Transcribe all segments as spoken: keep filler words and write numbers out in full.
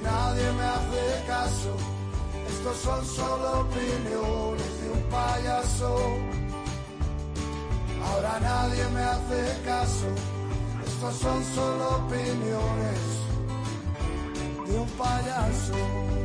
nadie me hace caso, estos son solo opiniones de un payaso. Ahora nadie me hace caso, estos son solo opiniones de un payaso.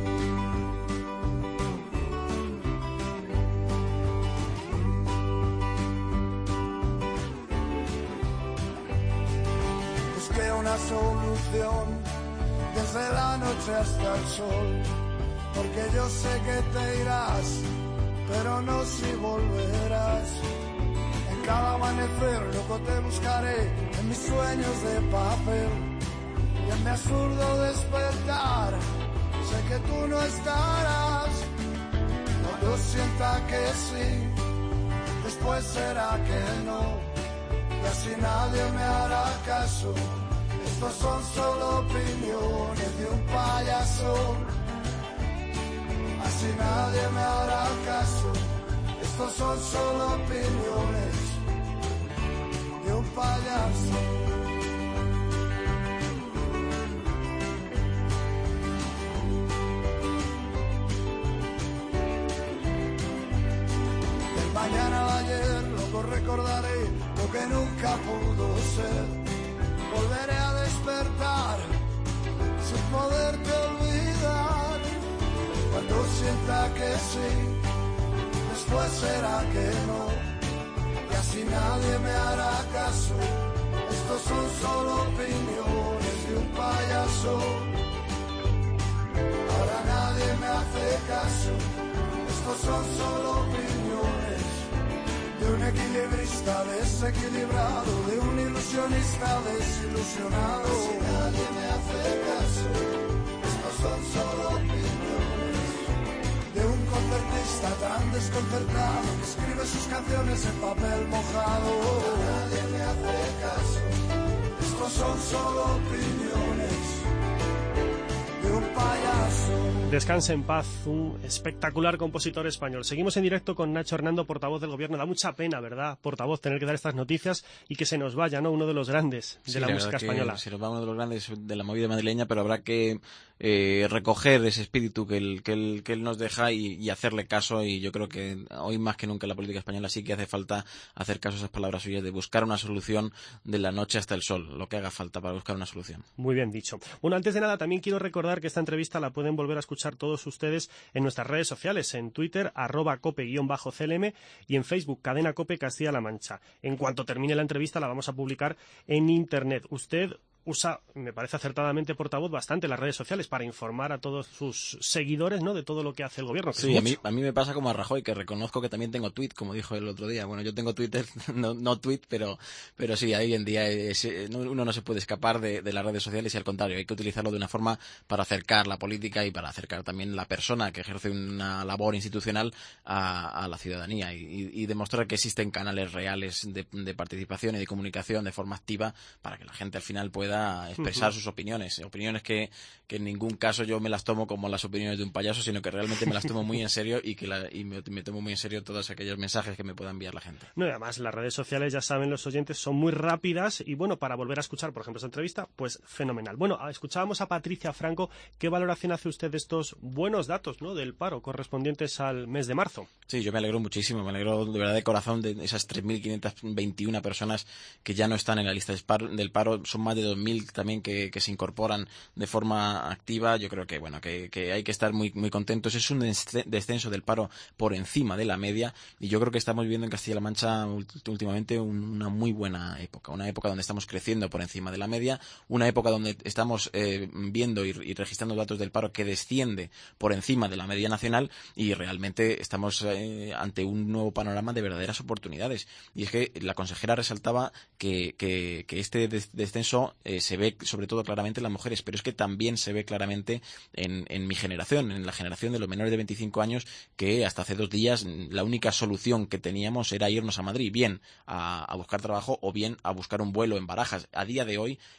Busqué una solución desde la noche hasta el sol, porque yo sé que te irás, pero no si volverás. En cada amanecer loco te buscaré, en mis sueños de papel, y en mi absurdo despertar, sé que tú no estarás. Cuando sienta que sí, después será que no, y así nadie me hará caso. Estos son solo opiniones de un payaso. Así nadie me hará caso. Estos son solo opiniones de un payaso. Del mañana al ayer, loco recordaré lo que nunca pudo ser. Volveré a despertar sin poderte olvidar. Cuando sienta que sí, después será que no, y así nadie me hará caso. Estos son solo opiniones de un payaso. Ahora nadie me hace caso. Estos son solo opiniones de un equilibrista desequilibrado, de un ilusionista desilusionado. Si nadie me hace caso, estos son solo opiniones de un concertista tan desconcertado que escribe sus canciones en papel mojado. Nadie me hace caso, estos son solo opiniones de un payaso. Descanse en paz, un espectacular compositor español. Seguimos en directo con Nacho Hernando, portavoz del Gobierno. Da mucha pena, ¿verdad, portavoz, tener que dar estas noticias y que se nos vaya, ¿no?, uno de los grandes de sí, la, la música española. Se nos va uno de los grandes de la movida madrileña, pero habrá que eh, recoger ese espíritu que él, que él, que él nos deja y, y hacerle caso. Y yo creo que hoy más que nunca en la política española sí que hace falta hacer caso a esas palabras suyas de buscar una solución de la noche hasta el sol, lo que haga falta para buscar una solución. Muy bien dicho. Bueno, antes de nada también quiero recordar que esta entrevista la pueden volver a escuchar todos ustedes en nuestras redes sociales, en Twitter, arroba cope-C L M, y en Facebook, Cadena Cope Castilla-La Mancha. En cuanto termine la entrevista la vamos a publicar en Internet. Usted usa, me parece acertadamente, portavoz, bastante las redes sociales para informar a todos sus seguidores, ¿no?, de todo lo que hace el gobierno. Sí, a mí, a mí me pasa como a Rajoy, que reconozco que también tengo tweet, como dijo el otro día. Bueno, yo tengo Twitter, no, no tweet, pero, pero sí, hoy en día es, uno no se puede escapar de, de las redes sociales y al contrario, hay que utilizarlo de una forma para acercar la política y para acercar también la persona que ejerce una labor institucional a, a la ciudadanía y, y, y demostrar que existen canales reales de, de participación y de comunicación de forma activa para que la gente al final pueda expresar uh-huh. sus opiniones, opiniones que, que en ningún caso yo me las tomo como las opiniones de un payaso, sino que realmente me las tomo muy en serio y que la, y me, me tomo muy en serio todos aquellos mensajes que me pueda enviar la gente. No, y además las redes sociales, ya saben los oyentes, son muy rápidas y bueno, para volver a escuchar, por ejemplo, esta entrevista, pues fenomenal. Bueno, escuchábamos a Patricia Franco. ¿Qué valoración hace usted de estos buenos datos, ¿no?, del paro correspondientes al mes de marzo? Sí, yo me alegro muchísimo, me alegro de verdad de corazón de esas tres mil quinientas veintiuna personas que ya no están en la lista del paro. Son más de dos mil también que, que se incorporan de forma activa. Yo creo que bueno que, que hay que estar muy muy contentos. Es un descenso del paro por encima de la media y yo creo que estamos viviendo en Castilla-La Mancha últimamente una muy buena época, una época donde estamos creciendo por encima de la media, una época donde estamos eh, viendo y, y registrando datos del paro que desciende por encima de la media nacional y realmente estamos eh, ante un nuevo panorama de verdaderas oportunidades. Y es que la consejera resaltaba que, que, que este descenso eh, se ve sobre todo claramente en las mujeres, pero es que también se ve claramente en, en mi generación, en la generación de los menores de veinticinco años, que hasta hace dos días la única solución que teníamos era irnos a Madrid, bien a, a buscar trabajo o bien a buscar un vuelo en Barajas. A día de hoy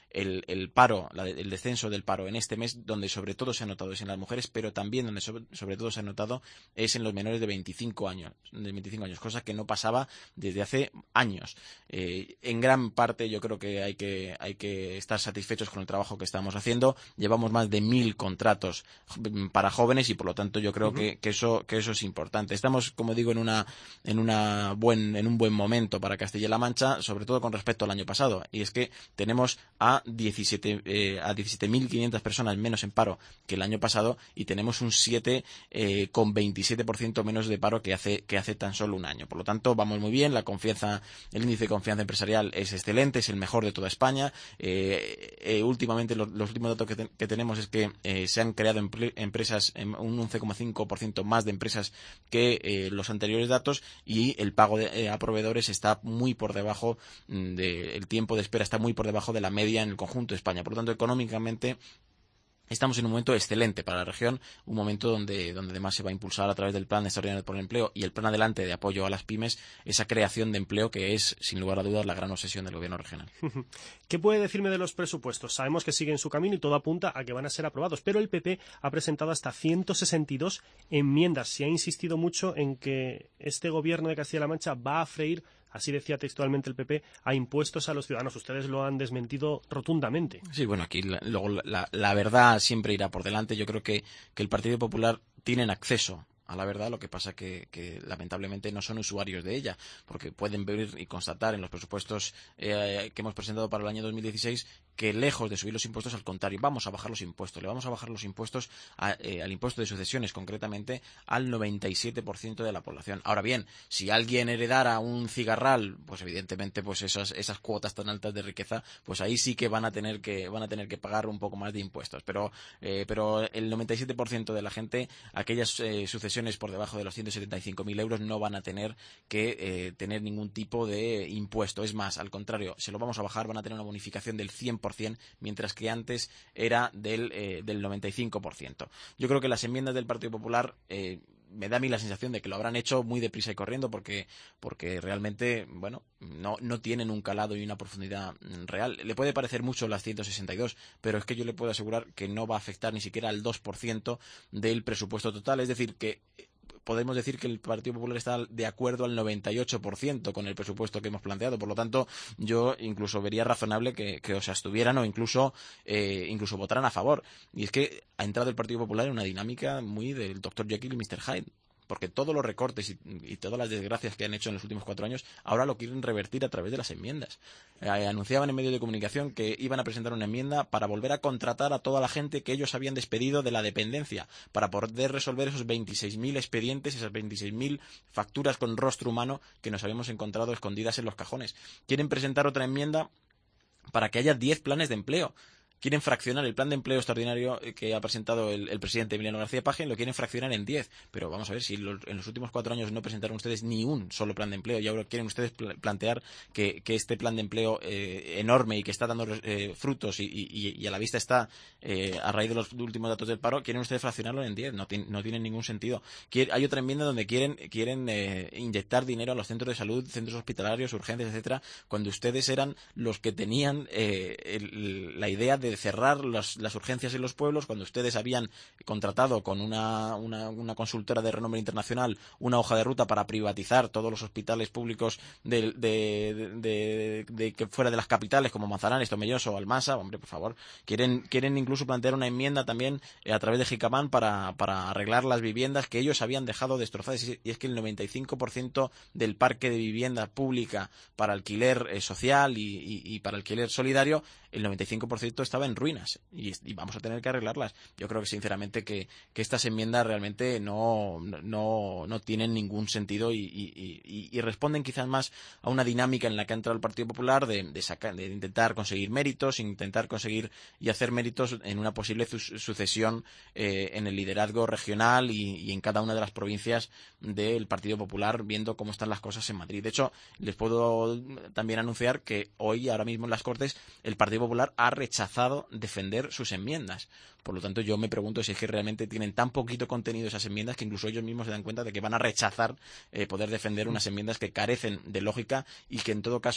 el, el paro, la, el descenso del paro en este mes, donde sobre todo se ha notado es en las mujeres, pero también donde sobre, sobre todo se ha notado es en los menores de veinticinco años, de veinticinco años, cosa que no pasaba desde hace años. Eh, en gran parte yo creo que hay que hay que estar satisfechos con el trabajo que estamos haciendo. Llevamos más de mil contratos para jóvenes y por lo tanto yo creo uh-huh. que, que eso que eso es importante. Estamos, como digo, en una en una buen en un buen momento para Castilla-La Mancha, sobre todo con respecto al año pasado, y es que tenemos a diecisiete eh, a diecisiete mil quinientas personas menos en paro que el año pasado y tenemos un siete coma veintisiete por ciento menos de paro que hace que hace tan solo un año. Por lo tanto, vamos muy bien. La confianza, el índice de confianza empresarial es excelente, es el mejor de toda España. Eh, eh, últimamente los, los últimos datos que, te, que tenemos es que eh, se han creado emple, empresas, un once coma cinco por ciento más de empresas que eh, los anteriores datos, y el pago de, eh, a proveedores está muy por debajo del de, tiempo de espera, está muy por debajo de la media en el conjunto de España. Por lo tanto, económicamente estamos en un momento excelente para la región, un momento donde, donde además se va a impulsar a través del Plan Extraordinario por el Empleo y el Plan Adelante de apoyo a las pymes esa creación de empleo que es, sin lugar a dudas, la gran obsesión del gobierno regional. ¿Qué puede decirme de los presupuestos? Sabemos que siguen su camino y todo apunta a que van a ser aprobados, pero el P P ha presentado hasta ciento sesenta y dos enmiendas. Se ha insistido mucho en que este gobierno de Castilla-La Mancha va a freír, así decía textualmente el P P, a impuestos a los ciudadanos. Ustedes lo han desmentido rotundamente. Sí, bueno, aquí la, luego la, la verdad siempre irá por delante. Yo creo que, que el Partido Popular tienen acceso a la verdad, lo que pasa que, que lamentablemente no son usuarios de ella, porque pueden ver y constatar en los presupuestos eh, que hemos presentado para el año dos mil dieciséis que lejos de subir los impuestos, al contrario, vamos a bajar los impuestos. Le vamos a bajar los impuestos a, eh, al impuesto de sucesiones, concretamente al noventa y siete por ciento de la población. Ahora bien, si alguien heredara un cigarral, pues evidentemente pues esas, esas cuotas tan altas de riqueza, pues ahí sí que van a tener que van a tener que pagar un poco más de impuestos. Pero, eh, pero el noventa y siete por ciento de la gente, aquellas eh, sucesiones por debajo de los ciento setenta y cinco mil euros, no van a tener que eh, tener ningún tipo de impuesto. Es más, al contrario, se lo vamos a bajar, van a tener una bonificación del cien por ciento, mientras que antes era del, eh, del noventa y cinco por ciento. Yo creo que las enmiendas del Partido Popular eh, me da a mí la sensación de que lo habrán hecho muy deprisa y corriendo porque, porque realmente, bueno, no, no tienen un calado y una profundidad real. Le puede parecer mucho las ciento sesenta y dos, pero es que yo le puedo asegurar que no va a afectar ni siquiera al dos por ciento del presupuesto total. Es decir, que podemos decir que el Partido Popular está de acuerdo al noventa y ocho por ciento con el presupuesto que hemos planteado. Por lo tanto, yo incluso vería razonable que, que o sea, estuvieran o incluso, eh, incluso votaran a favor. Y es que ha entrado el Partido Popular en una dinámica muy del doctor Jekyll y mister Hyde. Porque todos los recortes y, y todas las desgracias que han hecho en los últimos cuatro años ahora lo quieren revertir a través de las enmiendas. Eh, anunciaban en medios de comunicación que iban a presentar una enmienda para volver a contratar a toda la gente que ellos habían despedido de la dependencia, para poder resolver esos veintiséis mil expedientes, esas veintiséis mil facturas con rostro humano que nos habíamos encontrado escondidas en los cajones. Quieren presentar otra enmienda para que haya diez planes de empleo. Quieren fraccionar el plan de empleo extraordinario que ha presentado el, el presidente Emiliano García Paje, lo quieren fraccionar en diez. Pero vamos a ver, si los, en los últimos cuatro años no presentaron ustedes ni un solo plan de empleo y ahora quieren ustedes pl plantear que, que este plan de empleo eh, enorme y que está dando eh, frutos y, y, y a la vista está eh, a raíz de los últimos datos del paro, quieren ustedes fraccionarlo en diez. No, no tiene ningún sentido. Quiere, hay otra enmienda donde quieren, quieren eh, inyectar dinero a los centros de salud, centros hospitalarios, urgencias, etcétera, cuando ustedes eran los que tenían eh, el, la idea de de cerrar las, las urgencias en los pueblos, cuando ustedes habían contratado con una, una, una consultora de renombre internacional una hoja de ruta para privatizar todos los hospitales públicos de, de, de, de, de que fuera de las capitales como Manzanares, Tomelloso o Almansa. Hombre, por favor, quieren, quieren incluso plantear una enmienda también eh, a través de Jicamán para, para arreglar las viviendas que ellos habían dejado destrozadas, y es que el noventa y cinco por ciento del parque de vivienda pública para alquiler eh, social y, y, y para alquiler solidario, el noventa y cinco por ciento estaba en ruinas y, y vamos a tener que arreglarlas. Yo creo que sinceramente que, que estas enmiendas realmente no, no, no tienen ningún sentido y, y, y, y responden quizás más a una dinámica en la que ha entrado el Partido Popular de, de, sacar, de intentar conseguir méritos, intentar conseguir y hacer méritos en una posible su sucesión eh, en el liderazgo regional y, y en cada una de las provincias del Partido Popular, viendo cómo están las cosas en Madrid. De hecho, les puedo también anunciar que hoy, ahora mismo en las Cortes, el Partido Popular ha rechazado defender sus enmiendas. Por lo tanto, yo me pregunto si es que realmente tienen tan poquito contenido esas enmiendas que incluso ellos mismos se dan cuenta de que van a rechazar eh, poder defender unas enmiendas que carecen de lógica y que en todo caso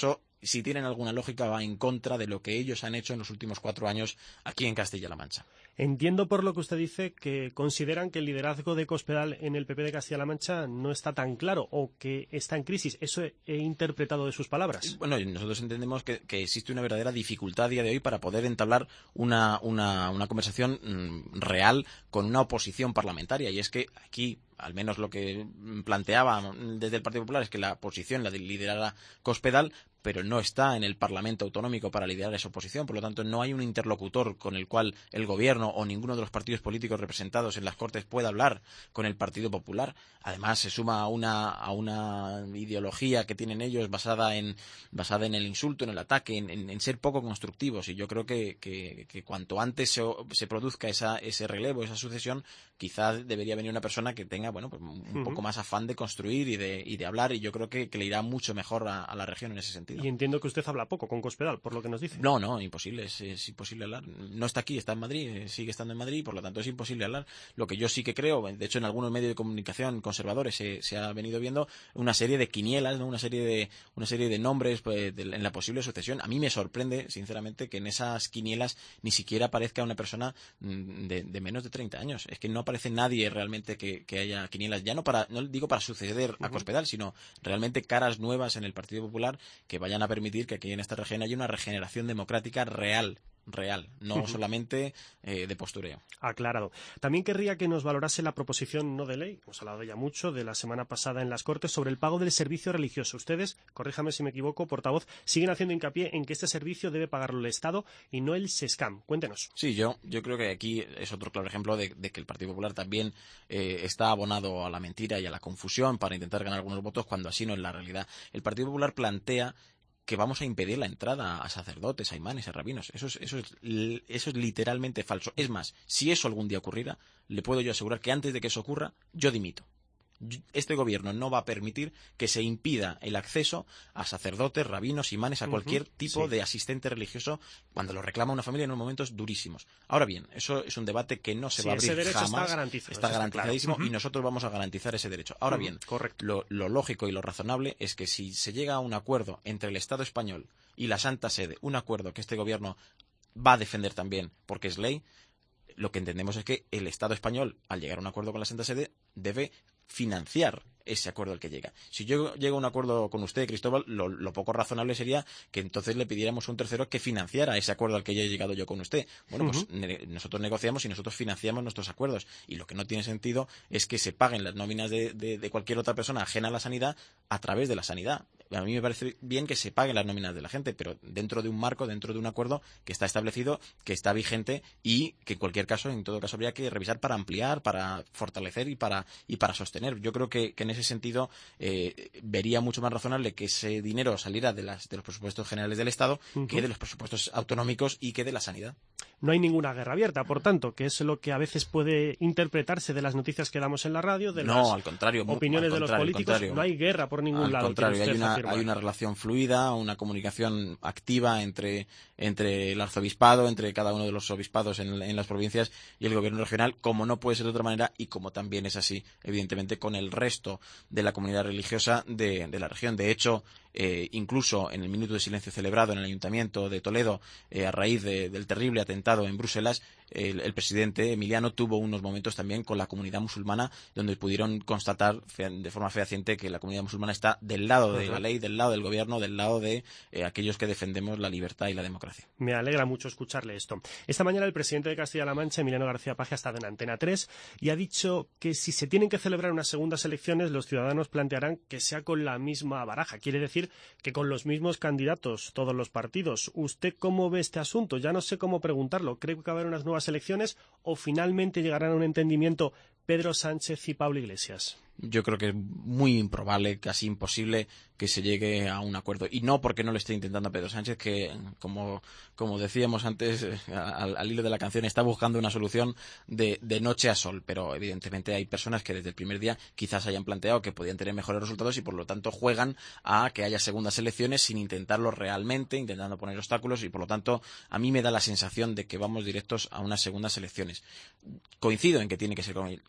si tienen alguna lógica, va en contra de lo que ellos han hecho en los últimos cuatro años aquí en Castilla-La Mancha. Entiendo por lo que usted dice que consideran que el liderazgo de Cospedal en el P P de Castilla-La Mancha no está tan claro o que está en crisis. Eso he, he interpretado de sus palabras. Bueno, nosotros entendemos que, que existe una verdadera dificultad a día de hoy para poder entablar una, una, una conversación mmm, real con una oposición parlamentaria. Y es que aquí, al menos lo que planteaba desde el Partido Popular, es que la oposición la liderara Cospedal, pero no está en el Parlamento Autonómico para liderar esa oposición. Por lo tanto, no hay un interlocutor con el cual el Gobierno o ninguno de los partidos políticos representados en las Cortes pueda hablar con el Partido Popular. Además, se suma a una, a una ideología que tienen ellos basada en, basada en el insulto, en el ataque, en, en, en ser poco constructivos. Y yo creo que, que, que cuanto antes se, se produzca esa, ese relevo, esa sucesión, quizás debería venir una persona que tenga, bueno, pues un uh-huh. poco más afán de construir y de, y de hablar. Y yo creo que, que le irá mucho mejor a, a la región en ese sentido. Y entiendo que usted habla poco con Cospedal, por lo que nos dice. No, no, imposible, es, es imposible hablar. No está aquí, está en Madrid, sigue estando en Madrid, por lo tanto es imposible hablar. Lo que yo sí que creo, de hecho en algunos medios de comunicación conservadores se, se ha venido viendo una serie de quinielas, ¿no? una serie de una serie de nombres pues, de, en la posible sucesión. A mí me sorprende, sinceramente, que en esas quinielas ni siquiera aparezca una persona de, de menos de treinta años. Es que no aparece nadie realmente que, que haya quinielas, ya no para, no digo para suceder a Cospedal, sino realmente caras nuevas en el Partido Popular que vayan a permitir que aquí en esta región haya una regeneración democrática real, real, no uh-huh. solamente eh, de postureo. Aclarado. También querría que nos valorase la proposición no de ley, hemos hablado ya mucho de la semana pasada en las Cortes, sobre el pago del servicio religioso. Ustedes, corríjame si me equivoco, portavoz, siguen haciendo hincapié en que este servicio debe pagarlo el Estado y no el SESCAM. Cuéntenos. Sí, yo, yo creo que aquí es otro claro ejemplo de, de que el Partido Popular también eh, está abonado a la mentira y a la confusión para intentar ganar algunos votos cuando así no es la realidad. El Partido Popular plantea que vamos a impedir la entrada a sacerdotes, a imanes, a rabinos. Eso es, eso es, eso es literalmente falso. Es más, si eso algún día ocurriera, le puedo yo asegurar que antes de que eso ocurra, yo dimito. Este gobierno no va a permitir que se impida el acceso a sacerdotes, rabinos, imanes, a cualquier uh-huh, tipo sí. de asistente religioso cuando lo reclama una familia en unos momentos durísimos. Ahora bien, eso es un debate que no se sí, va a abrir ese derecho jamás. Está garantizado. Está garantizadísimo claro. uh-huh. y nosotros vamos a garantizar ese derecho. Ahora uh-huh, bien, correcto. Lo, lo lógico y lo razonable es que si se llega a un acuerdo entre el Estado español y la Santa Sede, un acuerdo que este gobierno va a defender también porque es ley, lo que entendemos es que el Estado español, al llegar a un acuerdo con la Santa Sede, debe financiar ese acuerdo al que llega. Si yo llego a un acuerdo con usted, Cristóbal, lo, lo poco razonable sería que entonces le pidiéramos a un tercero que financiara ese acuerdo al que ya he llegado yo con usted. Bueno, pues uh-huh. ne- nosotros negociamos y nosotros financiamos nuestros acuerdos. Y lo que no tiene sentido es que se paguen las nóminas de, de, de cualquier otra persona ajena a la sanidad a través de la sanidad. A mí me parece bien que se paguen las nóminas de la gente, pero dentro de un marco, dentro de un acuerdo que está establecido, que está vigente y que en cualquier caso, en todo caso, habría que revisar para ampliar, para fortalecer y para, y para sostener. Yo creo que, que en ese sentido eh, vería mucho más razonable que ese dinero saliera de, las, de los presupuestos generales del Estado uh-huh. que de los presupuestos autonómicos y que de la sanidad. No hay ninguna guerra abierta, por tanto, que es lo que a veces puede interpretarse de las noticias que damos en la radio, de no, las al contrario, opiniones al contrario, de los políticos. No hay guerra por ningún al lado. Al contrario, hay una, hay una relación fluida, una comunicación activa entre, entre el arzobispado, entre cada uno de los obispados en, en las provincias y el gobierno regional, como no puede ser de otra manera y como también es así, evidentemente, con el resto de la comunidad religiosa de, de la región. De hecho, Eh, incluso en el minuto de silencio celebrado en el Ayuntamiento de Toledo eh, a raíz de, del terrible atentado en Bruselas, el, el presidente Emiliano tuvo unos momentos también con la comunidad musulmana donde pudieron constatar fe, de forma fehaciente que la comunidad musulmana está del lado de la ley, del lado del gobierno, del lado de eh, aquellos que defendemos la libertad y la democracia. Me alegra mucho escucharle esto. Esta mañana el presidente de Castilla-La Mancha, Emiliano García Paje, ha estado en Antena tres y ha dicho que si se tienen que celebrar unas segundas elecciones, los ciudadanos plantearán que sea con la misma baraja. Quiere decir que con los mismos candidatos, todos los partidos. ¿Usted cómo ve este asunto? Ya no sé cómo preguntarlo. ¿Cree que va a haber unas nuevas elecciones o finalmente llegarán a un entendimiento Pedro Sánchez y Pablo Iglesias? Yo creo que es muy improbable, casi imposible, que se llegue a un acuerdo. Y no porque no le esté intentando a Pedro Sánchez, que, como, como decíamos antes, al, al hilo de la canción, está buscando una solución de, de noche a sol. Pero, evidentemente, hay personas que desde el primer día quizás hayan planteado que podían tener mejores resultados y, por lo tanto, juegan a que haya segundas elecciones sin intentarlo realmente, intentando poner obstáculos. Y, por lo tanto, a mí me da la sensación de que vamos directos a unas segundas elecciones. Coincido en que tiene que ser con,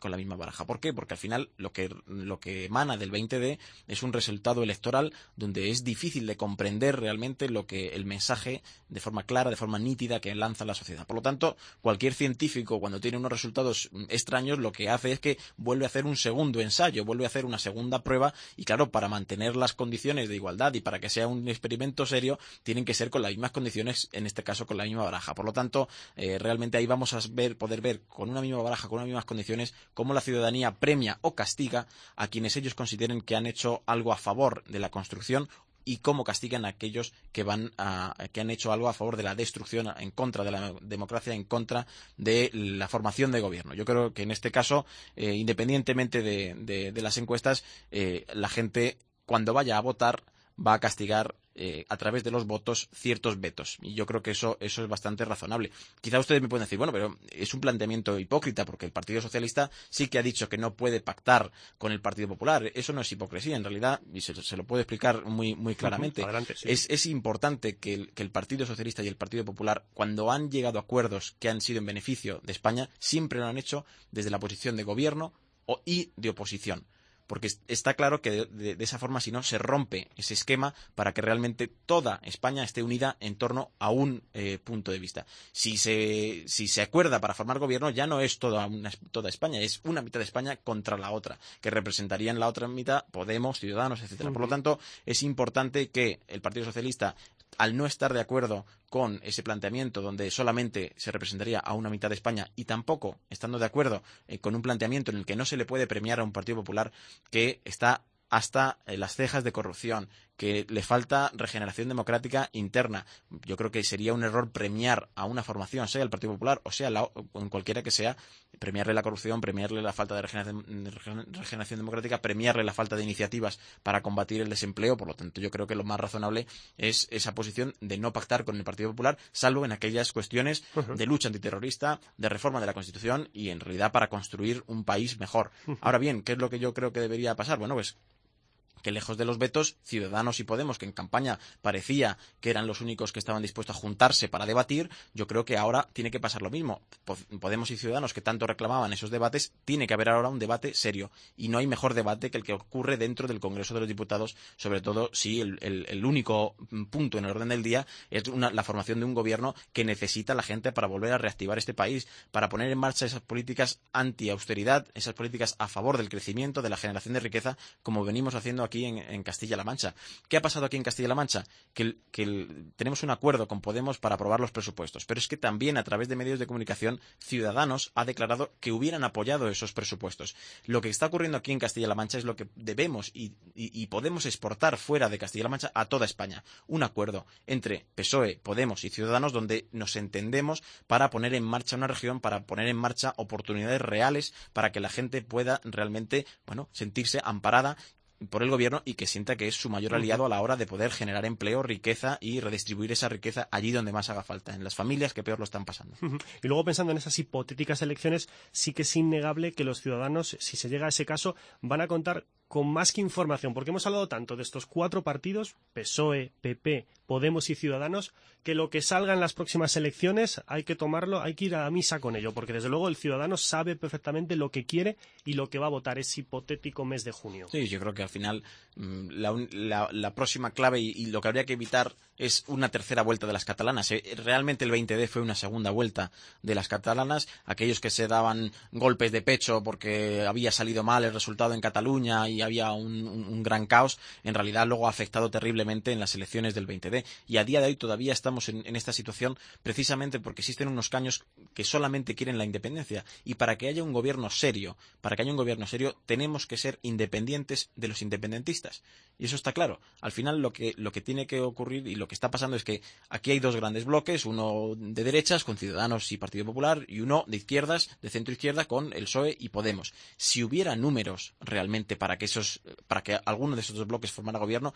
con la misma baraja. ¿Por qué? Porque al final lo que, lo que emana del veinte de es un resultado electoral donde es difícil de comprender realmente lo que el mensaje de forma clara, de forma nítida que lanza la sociedad. Por lo tanto, cualquier científico cuando tiene unos resultados extraños lo que hace es que vuelve a hacer un segundo ensayo, vuelve a hacer una segunda prueba y claro, para mantener las condiciones de igualdad y para que sea un experimento serio, tienen que ser con las mismas condiciones, en este caso con la misma baraja. Por lo tanto, eh, realmente ahí vamos a ver, poder ver con una misma baraja, con unas mismas condiciones, cómo la ciudadanía premia o castiga a quienes ellos consideren que han hecho algo a favor de la construcción y cómo castigan a aquellos que van a, que han hecho algo a favor de la destrucción, en contra de la democracia, en contra de la formación de gobierno. Yo creo que en este caso, eh, independientemente de, de, de las encuestas, eh, la gente cuando vaya a votar va a castigar eh, a través de los votos ciertos vetos. Y yo creo que eso, eso es bastante razonable. Quizá ustedes me pueden decir, bueno, pero es un planteamiento hipócrita porque el Partido Socialista sí que ha dicho que no puede pactar con el Partido Popular. Eso no es hipocresía, en realidad, y se, se lo puedo explicar muy, muy claramente. Uh-huh. Adelante, sí. es, es importante que el, que el Partido Socialista y el Partido Popular, cuando han llegado a acuerdos que han sido en beneficio de España, siempre lo han hecho desde la posición de gobierno o, y de oposición. Porque está claro que de, de, de esa forma, si no, se rompe ese esquema para que realmente toda España esté unida en torno a un eh, punto de vista. Si se, si se acuerda para formar gobierno, ya no es toda, una, toda España, es una mitad de España contra la otra, que representarían la otra mitad Podemos, Ciudadanos, etcétera. Uh-huh. Por lo tanto, es importante que el Partido Socialista, al no estar de acuerdo con ese planteamiento donde solamente se representaría a una mitad de España y tampoco estando de acuerdo eh, con un planteamiento en el que no se le puede premiar a un Partido Popular que está hasta eh, las cejas de corrupción, que le falta regeneración democrática interna. Yo creo que sería un error premiar a una formación, sea el Partido Popular o sea la, en cualquiera que sea, premiarle la corrupción, premiarle la falta de regeneración, regeneración democrática, premiarle la falta de iniciativas para combatir el desempleo. Por lo tanto, yo creo que lo más razonable es esa posición de no pactar con el Partido Popular, salvo en aquellas cuestiones uh-huh. de lucha antiterrorista, de reforma de la Constitución y, en realidad, para construir un país mejor. Uh-huh. Ahora bien, ¿qué es lo que yo creo que debería pasar? Bueno, pues que lejos de los vetos, Ciudadanos y Podemos, que en campaña parecía que eran los únicos que estaban dispuestos a juntarse para debatir, yo creo que ahora tiene que pasar lo mismo. Podemos y Ciudadanos, que tanto reclamaban esos debates, tiene que haber ahora un debate serio. Y no hay mejor debate que el que ocurre dentro del Congreso de los Diputados, sobre todo si el, el, el único punto en el orden del día es una, la formación de un gobierno que necesita la gente para volver a reactivar este país, para poner en marcha esas políticas anti-austeridad, esas políticas a favor del crecimiento, de la generación de riqueza, como venimos haciendo aquí aquí en, en Castilla-La Mancha. ¿Qué ha pasado aquí en Castilla-La Mancha? Que, el, que el, tenemos un acuerdo con Podemos para aprobar los presupuestos, pero es que también a través de medios de comunicación Ciudadanos ha declarado que hubieran apoyado esos presupuestos. Lo que está ocurriendo aquí en Castilla-La Mancha es lo que debemos y, y, y podemos exportar fuera de Castilla-La Mancha a toda España. Un acuerdo entre P S O E, Podemos y Ciudadanos donde nos entendemos para poner en marcha una región, para poner en marcha oportunidades reales para que la gente pueda realmente, bueno, sentirse amparada por el gobierno y que sienta que es su mayor aliado a la hora de poder generar empleo, riqueza y redistribuir esa riqueza allí donde más haga falta, en las familias que peor lo están pasando. Y luego, pensando en esas hipotéticas elecciones, sí que es innegable que los ciudadanos, si se llega a ese caso, van a contar con más que información, porque hemos hablado tanto de estos cuatro partidos, P S O E, P P, Podemos y Ciudadanos, que lo que salga en las próximas elecciones hay que tomarlo, hay que ir a la misa con ello, porque desde luego el ciudadano sabe perfectamente lo que quiere y lo que va a votar ese hipotético mes de junio. Sí, yo creo que al final la, la, la próxima clave y, y lo que habría que evitar es una tercera vuelta de las catalanas. Realmente el veinte de fue una segunda vuelta de las catalanas. Aquellos que se daban golpes de pecho porque había salido mal el resultado en Cataluña y había un, un, un gran caos, en realidad luego ha afectado terriblemente en las elecciones del veinte de. Y a día de hoy todavía estamos en, en esta situación precisamente porque existen unos caños que solamente quieren la independencia. Y para que haya un gobierno serio, para que haya un gobierno serio, tenemos que ser independientes de los independentistas. Y eso está claro. Al final lo que, lo que tiene que ocurrir y lo que está pasando es que aquí hay dos grandes bloques, uno de derechas con Ciudadanos y Partido Popular y uno de izquierdas, de centro izquierda con el P S O E y Podemos. Si hubiera números realmente para que esos, para que alguno de esos dos bloques formara gobierno,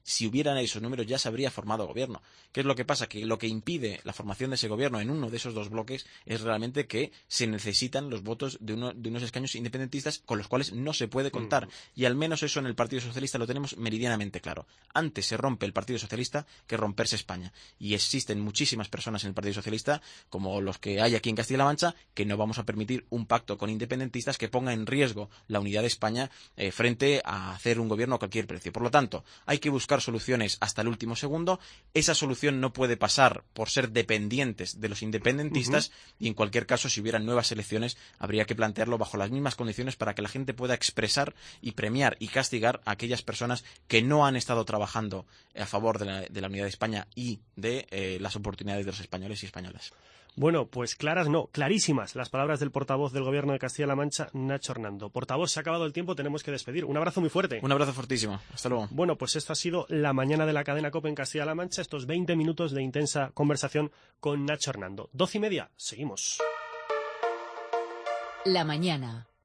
si hubieran esos números ya se habría formado gobierno. ¿Qué es lo que pasa? Que lo que impide la formación de ese gobierno en uno de esos dos bloques es realmente que se necesitan los votos de, uno, de unos escaños independentistas con los cuales no se puede contar. Mm. Y al menos eso en el Partido Socialista lo tenemos meridianamente claro. Antes se rompe el Partido Socialista que romperse España. Y existen muchísimas personas en el Partido Socialista, como los que hay aquí en Castilla-La Mancha, que no vamos a permitir un pacto con independentistas que ponga en riesgo la unidad de España eh, frente a hacer un gobierno a cualquier precio. Por lo tanto, hay que buscar soluciones hasta el último segundo. Esa solución no puede pasar por ser dependientes de los independentistas uh-huh. y en cualquier caso, si hubieran nuevas elecciones, habría que plantearlo bajo las mismas condiciones para que la gente pueda expresar y premiar y castigar a aquellas personas que no han estado trabajando a favor de la, de la unidad de España y de eh, las oportunidades de los españoles y españolas. Bueno, pues claras no, clarísimas las palabras del portavoz del Gobierno de Castilla-La Mancha, Nacho Hernando. Portavoz, se ha acabado el tiempo, tenemos que despedir. Un abrazo muy fuerte. Un abrazo fortísimo. Hasta luego. Bueno, pues esto ha sido la mañana de la cadena COPE en Castilla-La Mancha, estos veinte minutos de intensa conversación con Nacho Hernando. Doce y media, seguimos. La mañana.